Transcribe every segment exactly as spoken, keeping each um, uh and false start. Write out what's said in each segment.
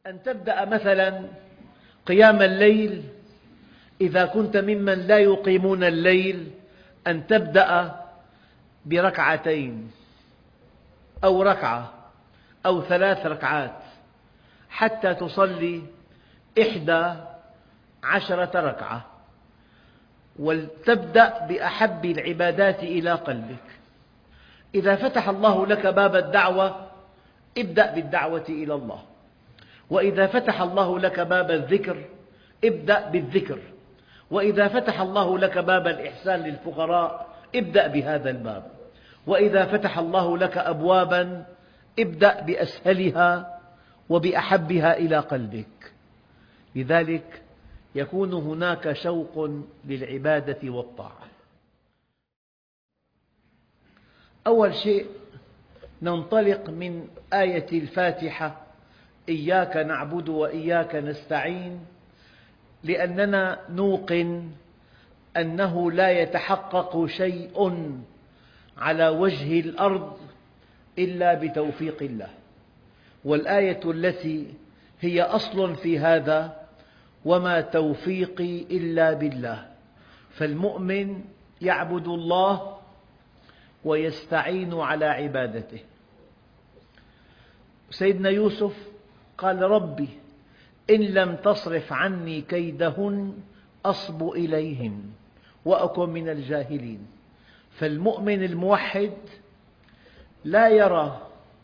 أن تبدأ مثلا قيام الليل إذا كنت ممن لا يقيمون الليل، أن تبدأ بركعتين أو ركعة أو ثلاث ركعات حتى تصلي إحدى عشرة ركعة، ولتبدأ بأحب العبادات إلى قلبك. إذا فتح الله لك باب الدعوة ابدأ بالدعوة إلى الله، وإذا فتح الله لك باب الذكر ابدأ بالذكر، وإذا فتح الله لك باب الإحسان للفقراء ابدأ بهذا الباب، وإذا فتح الله لك أبوابا ابدأ بأسهلها وبأحبها إلى قلبك. لذلك يكون هناك شوق للعبادة والطاعة. أول شيء ننطلق من آية الفاتحة: إياك نعبد وإياك نستعين، لأننا نوقن أنه لا يتحقق شيء على وجه الأرض إلا بتوفيق الله، والآية التي هي أصل في هذا: وما توفيقي إلا بالله. فالمؤمن يعبد الله ويستعين على عبادته. سيدنا يوسف قال: ربي إن لم تصرف عني كيدهن أصب إليهن وأكن من الجاهلين. فالمؤمن الموحد لا يرى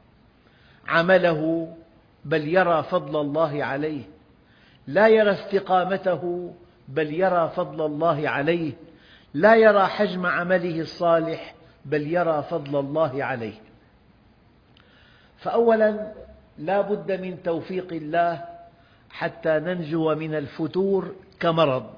عمله بل يرى فضل الله عليه، لا يرى استقامته بل يرى فضل الله عليه، لا يرى حجم عمله الصالح بل يرى فضل الله عليه. فأولا لا بد من توفيق الله حتى ننجو من الفتور كمرض.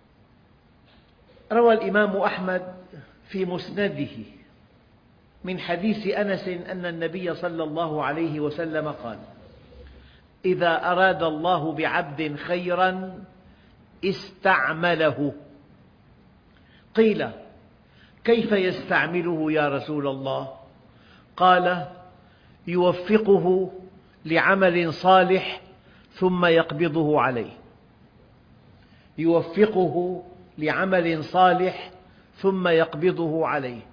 روى الإمام أحمد في مسنده من حديث أنس أن النبي صلى الله عليه وسلم قال: إذا أراد الله بعبد خيرا استعمله. قيل: كيف يستعمله يا رسول الله؟ قال: يوفقه لعمل صالح ثم يقبضه عليه. يوفقه لعمل صالح ثم يقبضه عليه.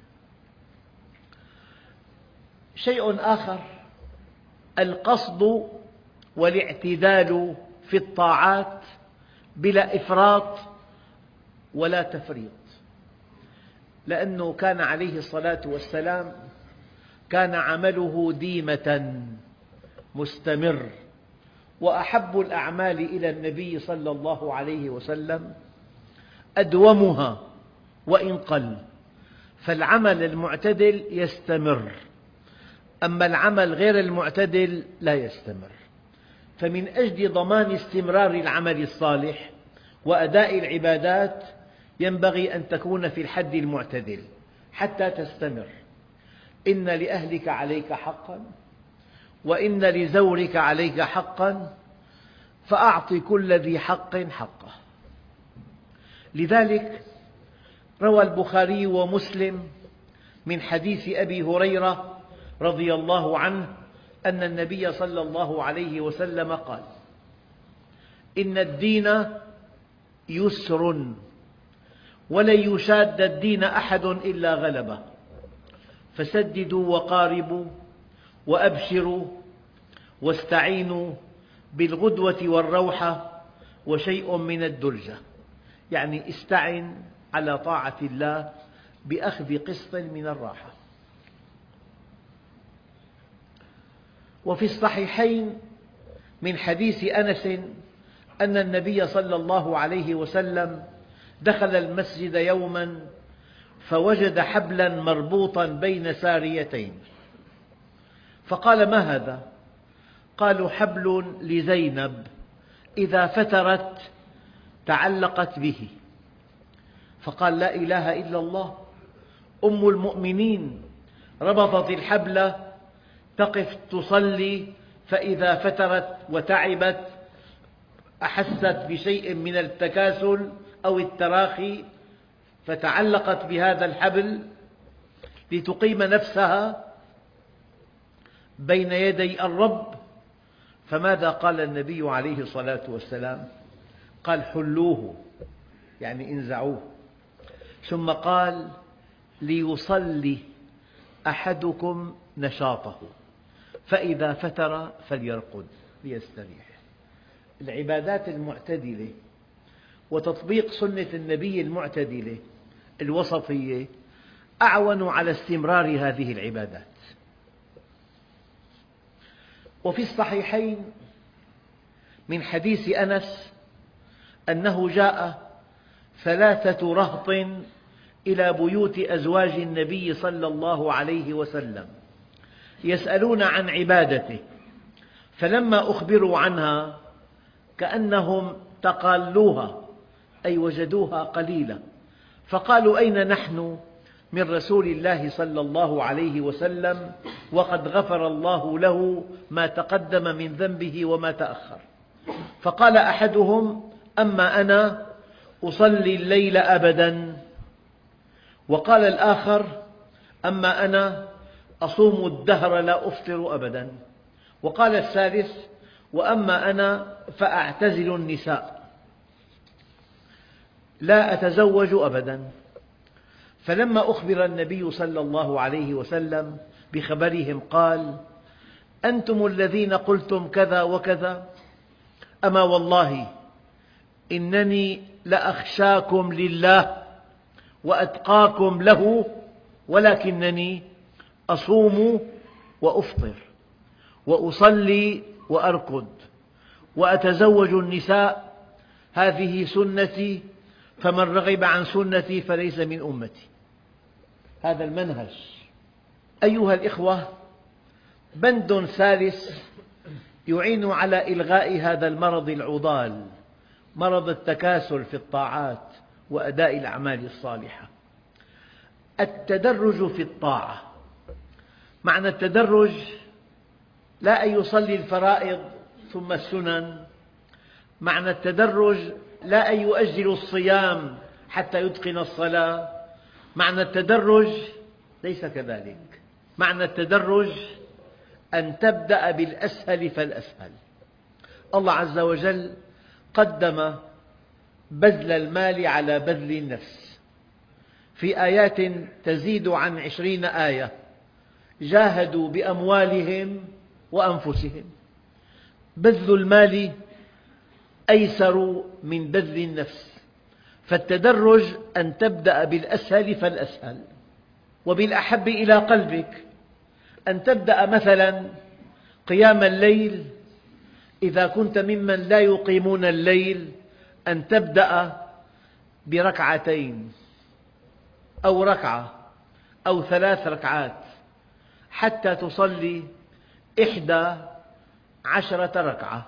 شيء آخر: القصد والاعتدال في الطاعات بلا إفراط ولا تفريط، لأنه كان عليه الصلاة والسلام كان عمله ديمة مستمر، وأحب الأعمال إلى النبي صلى الله عليه وسلم أدومها وإن قل. فالعمل المعتدل يستمر، أما العمل غير المعتدل لا يستمر. فمن أجل ضمان استمرار العمل الصالح وأداء العبادات ينبغي أن تكون في الحد المعتدل حتى تستمر. إن لأهلك عليك حقا، وإن لزورك عليك حقا، فأعط كل ذي حق حقه. لذلك روى البخاري ومسلم من حديث أبي هريرة رضي الله عنه أن النبي صلى الله عليه وسلم قال: إن الدين يسر ولن يشاد الدين أحد إلا غلبه، فسددوا وقاربوا وأبشروا واستعينوا بالغدوة والروحة وشيء من الدلجة. يعني استعن على طاعة الله بأخذ قسط من الراحة. وفي الصحيحين من حديث أنس أن النبي صلى الله عليه وسلم دخل المسجد يوما فوجد حبلا مربوطا بين ساريتين، فقال: ما هذا؟ قالوا: حبل لزينب إذا فترت تعلقت به. فقال: لا إله إلا الله، أم المؤمنين ربطت الحبل تقف تصلي، فإذا فترت وتعبت أحست بشيء من التكاسل أو التراخي فتعلقت بهذا الحبل لتقيم نفسها بين يدي الرب، فماذا قال النبي عليه الصلاة والسلام؟ قال حلوه، يعني انزعوه. ثم قال ليصلي أحدكم نشاطه، فإذا فتر فليرقد ليستريح. العبادات المعتدلة وتطبيق سنة النبي المعتدلة الوسطية أعون على استمرار هذه العبادات. وفي الصحيحين من حديث أنس أنه جاء ثلاثة رهط إلى بيوت أزواج النبي صلى الله عليه وسلم يسألون عن عبادته، فلما أخبروا عنها كأنهم تقالوها، أي وجدوها قليلة، فقالوا أين نحن من رسول الله صلى الله عليه وسلم وقد غفر الله له ما تقدم من ذنبه وما تأخر. فقال أحدهم أما أنا أصلي الليل أبدا، وقال الآخر أما أنا أصوم الدهر لا أفطر أبدا، وقال الثالث وأما أنا فأعتزل النساء لا أتزوج أبدا. فلما أخبر النبي صلى الله عليه وسلم بخبرهم قال أنتم الذين قلتم كذا وكذا، أما والله إنني لأخشاكم لله وأتقاكم له، ولكنني أصوم وأفطر وأصلي وأرقد وأتزوج النساء، هذه سنتي، فمن رغب عن سنتي فليس من أمتي. هذا المنهج. أيها الإخوة، بند ثالث يعين على إلغاء هذا المرض العضال، مرض التكاسل في الطاعات وأداء الأعمال الصالحة، التدرج في الطاعة. معنى التدرج لا أن يصلي الفرائض ثم السنن، معنى التدرج لا أن يؤجل الصيام حتى يتقن الصلاة، معنى التدرج ليس كذلك. معنى التدرج أن تبدأ بالأسهل فالأسهل. الله عز وجل قدم بذل المال على بذل النفس في آيات تزيد عن عشرين آية، جاهدوا بأموالهم وأنفسهم. بذل المال أيسر من بذل النفس، فالتدرج أن تبدأ بالأسهل فالأسهل. وبالأحب إلى قلبك أن تبدأ مثلا قيام الليل، إذا كنت ممن لا يقيمون الليل أن تبدأ بركعتين أو ركعة أو ثلاث ركعات حتى تصلي إحدى عشرة ركعة،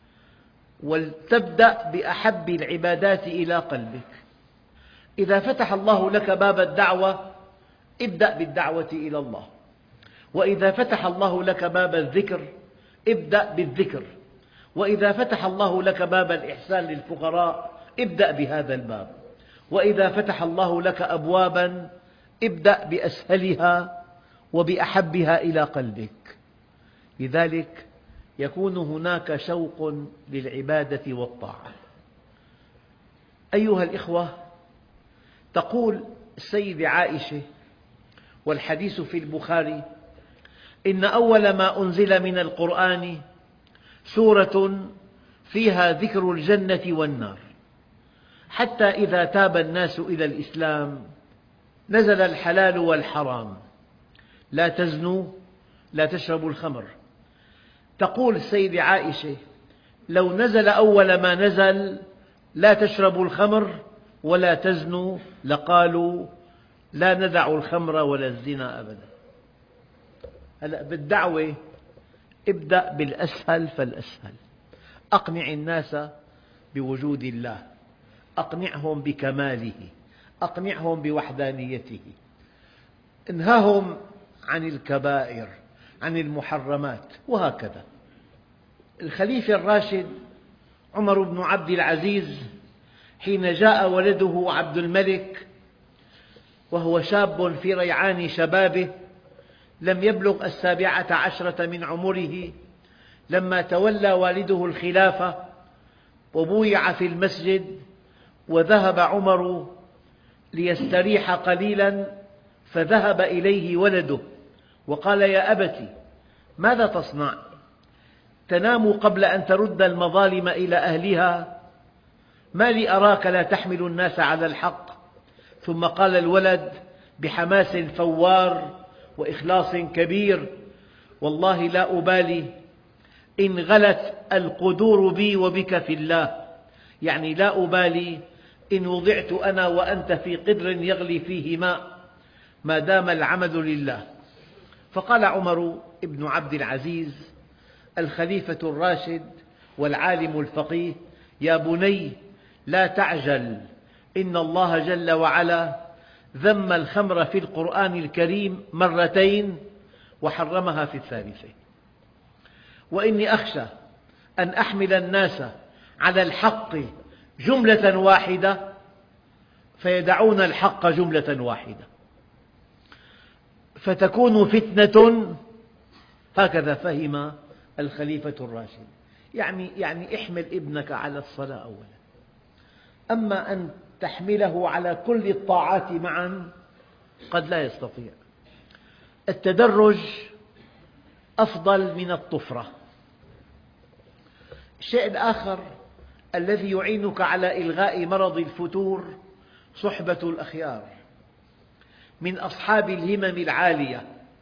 ولتبدأ بأحب العبادات إلى قلبك. إذا فتح الله لك باب الدعوة ابدأ بالدعوة إلى الله، وإذا فتح الله لك باب الذكر ابدأ بالذكر، وإذا فتح الله لك باب الإحسان للفقراء ابدأ بهذا الباب، وإذا فتح الله لك أبوابا ابدأ بأسهلها وبأحبها إلى قلبك. لذلك يكون هناك شوق للعبادة والطاعة. أيها الإخوة، تقول السيدة عائشة والحديث في البخاري إن أول ما أنزل من القرآن سورة فيها ذكر الجنة والنار، حتى إذا تاب الناس إلى الإسلام نزل الحلال والحرام، لا تزنوا لا تشربوا الخمر. تقول السيدة عائشة لو نزل أول ما نزل لا تشربوا الخمر ولا تزنوا لقالوا لا ندع الخمر ولا الزنا أبدا. هلأ بالدعوة ابدأ بالأسهل فالأسهل، أقنع الناس بوجود الله، أقنعهم بكماله، أقنعهم بوحدانيته، انههم عن الكبائر، عن المحرمات، وهكذا. الخليفة الراشد عمر بن عبد العزيز حين جاء ولده عبد الملك وهو شاب في ريعان شبابه لم يبلغ السابعة عشرة من عمره، لما تولى والده الخلافة وبويع في المسجد وذهب عمر ليستريح قليلا، فذهب إليه ولده وقال: يا أبت، ماذا تصنع؟ تنام قبل أن ترد المظالم إلى أهلها؟ ما لي أراك لا تحمل الناس على الحق. ثم قال الولد بحماس فوار وإخلاص كبير: والله لا أبالي إن غلت القدور بي وبك في الله، يعني لا أبالي إن وضعت أنا وأنت في قدر يغلي فيه ماء ما دام العمل لله. فقال عمر بن عبد العزيز الخليفة الراشد والعالم الفقيه: يا بني، لا تعجل، إن الله جل وعلا ذم الخمر في القرآن الكريم مرتين وحرمها في الثالثة، وإني أخشى أن أحمل الناس على الحق جملة واحدة فيدعون الحق جملة واحدة فتكون فتنة. هكذا فهم الخليفة الراشد. يعني يعني احمل ابنك على الصلاة أولا، أما أن تحمله على كل الطاعات معا قد لا يستطيع. التدرج أفضل من الطفرة. الشيء الآخر الذي يعينك على إلغاء مرض الفتور صحبة الأخيار من أصحاب الهمم العالية.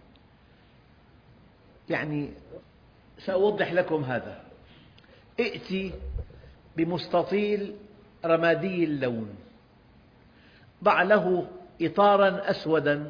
يعني سأوضح لكم هذا. ائت بمستطيل رمادي اللون، ضع له إطاراً أسوداً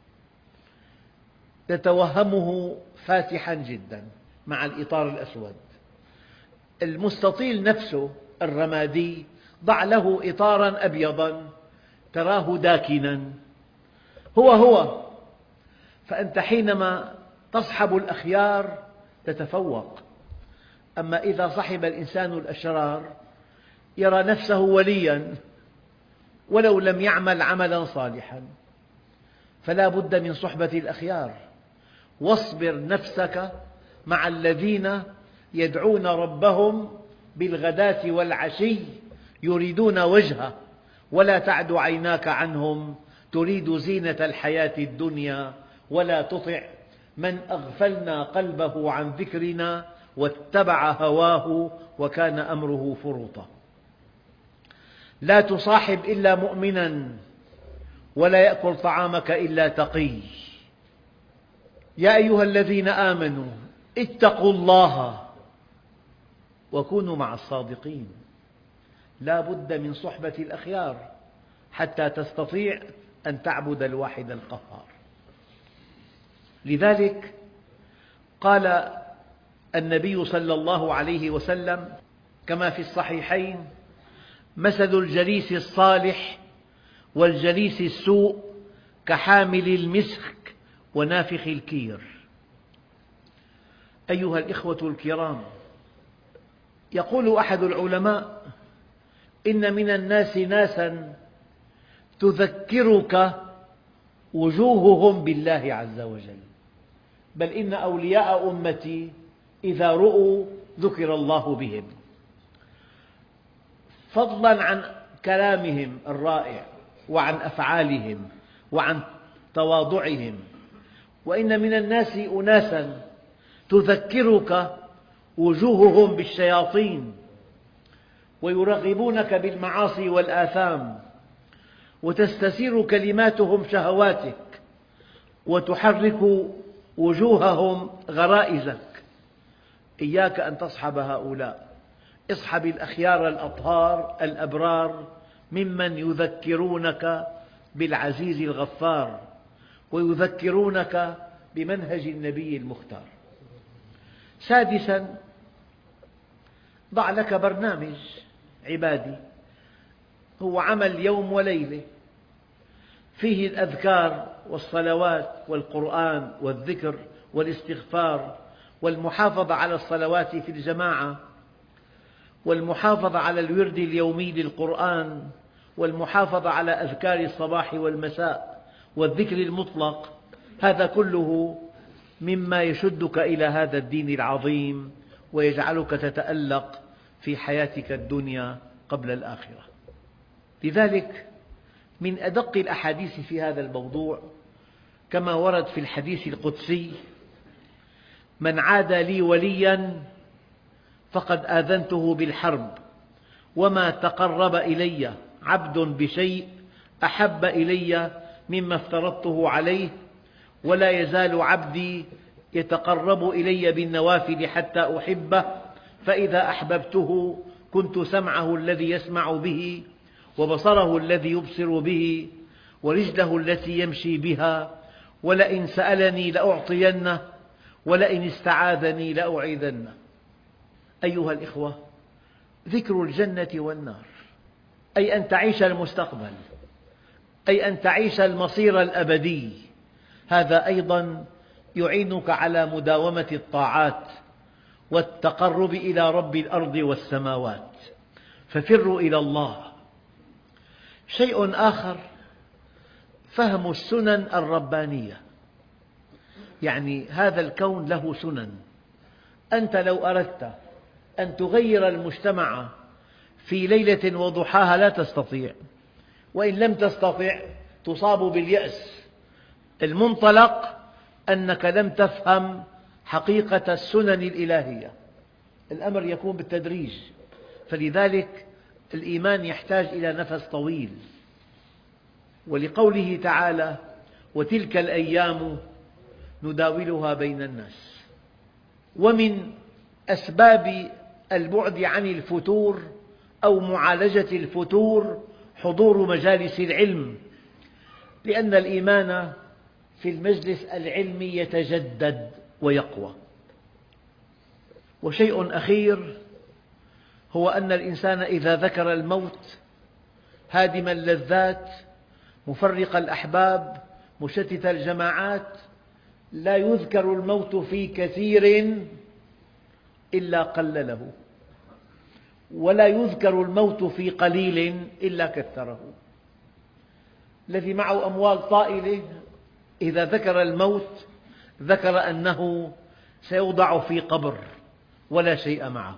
تتوهمه فاتحاً جداً مع الإطار الأسود. المستطيل نفسه الرمادي ضع له إطاراً أبيضاً تراه داكناً، هو هو. فأنت حينما تصحب الأخيار تتفوق. أما إذا صحب الإنسان الأشرار يرى نفسه ولياً ولو لم يعمل عملاً صالحاً. فلا بد من صحبة الأخيار. واصبر نفسك مع الذين يدعون ربهم بالغداة والعشي يريدون وجهه ولا تعد عيناك عنهم تريد زينة الحياة الدنيا ولا تطع من أغفلنا قلبه عن ذكرنا واتبع هواه وكان أمره فرطا. لا تصاحب إلا مؤمنا ولا يأكل طعامك إلا تقي. يا أيها الذين آمنوا اتقوا الله وكونوا مع الصادقين. لا بد من صحبة الأخيار حتى تستطيع أن تعبد الواحد القهار. لذلك قال النبي صلى الله عليه وسلم كما في الصحيحين: مثل الجليس الصالح والجليس السوء كحامل المسك ونافخ الكير. أيها الإخوة الكرام، يقول أحد العلماء: إن من الناس ناسا تذكرك وجوههم بالله عز وجل، بل إن أولياء أمتي إذا رؤوا ذكر الله بهم، فضلاً عن كلامهم الرائع وعن أفعالهم وعن تواضعهم. وإن من الناس أناسا تذكرك وجوههم بالشياطين ويرغبونك بالمعاصي والآثام، وتستثير كلماتهم شهواتك وتحرك وجوههم غرائزك. إياك أن تصحب هؤلاء. اصحب الأخيار الأطهار الأبرار ممن يذكرونك بالعزيز الغفار ويذكرونك بمنهج النبي المختار. سادساً، ضع لك برنامج عبادي، هو عمل يوم وليلة فيه الأذكار والصلوات والقرآن والذكر والاستغفار والمحافظة على الصلوات في الجماعة والمحافظة على الورد اليومي للقرآن والمحافظة على أذكار الصباح والمساء والذكر المطلق. هذا كله مما يشدك إلى هذا الدين العظيم ويجعلك تتألق في حياتك الدنيا قبل الآخرة. لذلك من أدق الأحاديث في هذا الموضوع كما ورد في الحديث القدسي: من عادى لي وليا فقد آذنته بالحرب، وما تقرب إلي عبد بشيء أحب إلي مما افترضته عليه، ولا يزال عبدي يتقرب إلي بالنوافل حتى أحبه، فإذا أحببته كنت سمعه الذي يسمع به، وبصره الذي يبصر به، ورجله التي يمشي بها، ولئن سألني لأعطينه، ولئن استعاذني لأعيذنه. أيها الإخوة، ذكر الجنة والنار، أي أن تعيش المستقبل، أي أن تعيش المصير الأبدي، هذا أيضا يعينك على مداومة الطاعات والتقرب إلى رب الأرض والسماوات، ففروا إلى الله. شيء آخر فهم السنن الربانية، يعني هذا الكون له سنن، أنت لو أردت أن تغير المجتمع في ليلة وضحاها لا تستطيع، وإن لم تستطع تصاب باليأس. المنطلق أنك لم تفهم حقيقة السنن الإلهية، الأمر يكون بالتدريج، فلذلك الإيمان يحتاج إلى نفس طويل. ولقوله تعالى: وتلك الأيام نداولها بين الناس. ومن أسباب البعد عن الفتور أو معالجة الفتور حضور مجالس العلم، لأن الإيمان في المجلس العلمي يتجدد ويقوى. وشيء أخير هو أن الإنسان إذا ذكر الموت هادم اللذات مفرق الأحباب مشتت الجماعات، لا يذكر الموت في كثير إلا قلله، ولا يذكر الموت في قليل إلا كثره. الذي معه أموال طائلة إذا ذكر الموت ذكر أنه سيوضع في قبر ولا شيء معه،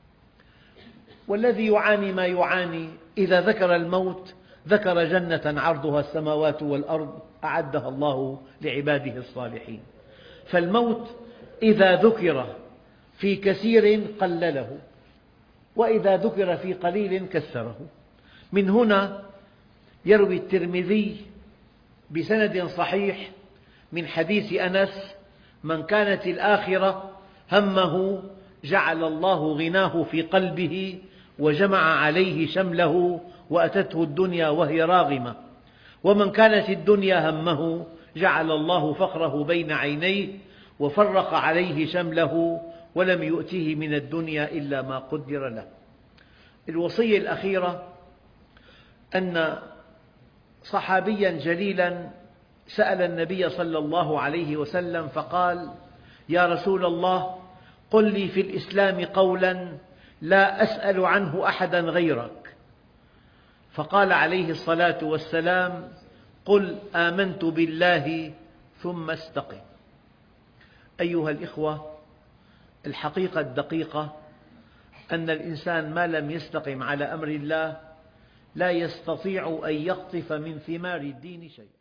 والذي يعاني ما يعاني إذا ذكر الموت ذكر جنة عرضها السماوات والأرض أعدها الله لعباده الصالحين. فالموت إذا ذكر في كثير قلله، وإذا ذكر في قليل كثره. من هنا يروي الترمذي بسند صحيح من حديث أنس: من كانت الآخرة همه جعل الله غناه في قلبه وجمع عليه شمله وأتته الدنيا وهي راغمة، ومن كانت الدنيا همه جعل الله فقره بين عينيه وفرق عليه شمله ولم يؤته من الدنيا إلا ما قدر له. الوصية الأخيرة أن صحابيا جليلا سأل النبي صلى الله عليه وسلم فقال: يا رسول الله، قل لي في الإسلام قولا لا أسأل عنه أحدا غيرك. فقال عليه الصلاة والسلام: قل آمنت بالله ثم استقم. أيها الإخوة، الحقيقة الدقيقة أن الإنسان ما لم يستقم على أمر الله لا يستطيع أن يقطف من ثمار الدين شيئا.